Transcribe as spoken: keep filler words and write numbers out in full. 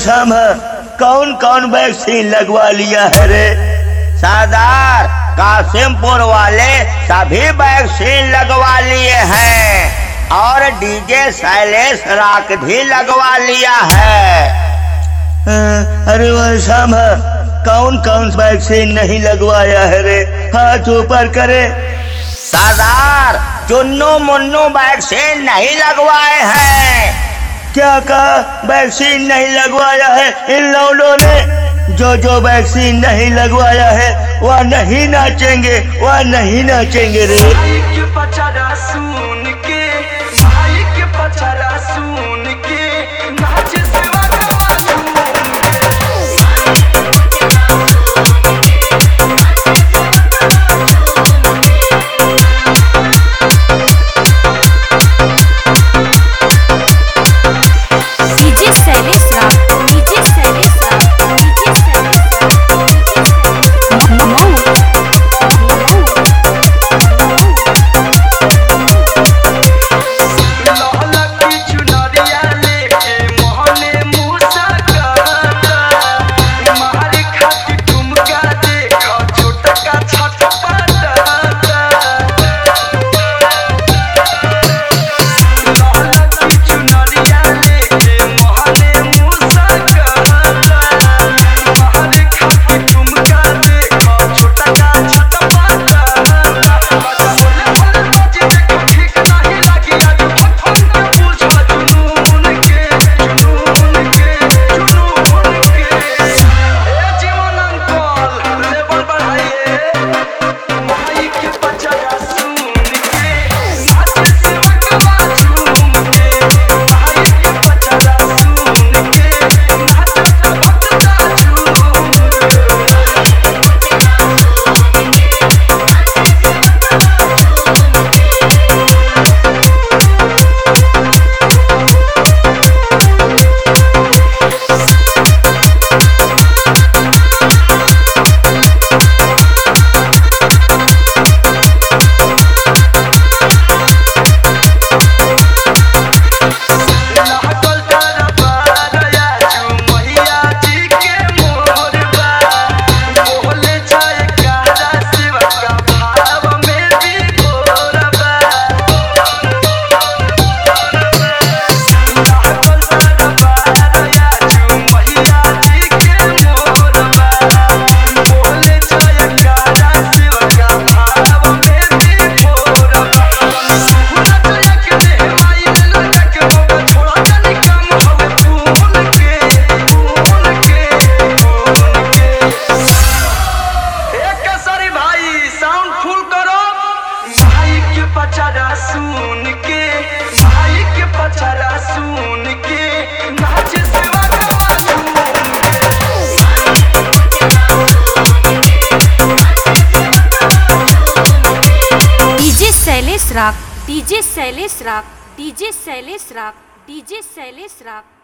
वर्षम कौन कौन वैक्सीन लगवा लिया है रे? सरदार कासिमपुर वाले सभी वैक्सीन लगवा लिए हैं और डीजे शैलेश राक भी लगवा लिया है। अरे वर्षम कौन कौन वैक्सीन नहीं लगवाया है रे? हाथ ऊपर करे। सरदार चुन्नू मुन्नू वैक्सीन नहीं लगवाए हैं। क्या कहा? वैक्सीन नहीं लगवाया है इन लोगों ने? जो जो वैक्सीन नहीं लगवाया है वह नहीं नाचेंगे, वह नहीं नाचेंगे रे। भाई के पचरा सुन के, भाई के पचरा सुन के नाच सेवा करवा सुन डीजे शैलेश राक, डीजे शैलेश राक, डीजे शैलेश राक, मऊ लाला की चुनरिया लेके मोहने मूसा करता, मारे खाती ठुमका देखो छोटा का छटपटाता। लाला की चुनरिया लेके मोहने मूसा करता, मारे खाती ठुमका देखो छोटा का छटपटाता। बाजा बोले बोले बाजी देखो ठीक नहीं लगी आज फट फट के पूछो जुनून के, जुनून के, जुनून के। ए जीवन अंकल लेवल बढ़ाइए, माई के पचरा सुन के नाच सेवा करवा झूम के, माई के पचरा सुन के नाच भक्ता झूम के। लागल दरबारया झुमैया जी के मोरबा, बोले जाए गारा शिव का भाव में भी गोरबा। लागल दरबारया झुमैया जी के मोरबा, बोले जाए गारा शिव का भाव में भी गोरबा। सूरज एक देहवाई में लगा के मोगा छोड़ा जाने कम हवे फूल के, फूल के, फूल के। एक केसरी भाई साउंड फुल करो। भाई के पचरा सुन के, भाई के पचरा सुन के नाच सेवा करवा झूम के। डीजे शैलेश राक, डीजे शैलेश राक, डीजे शैलेश राक, डीजे शैलेश राक।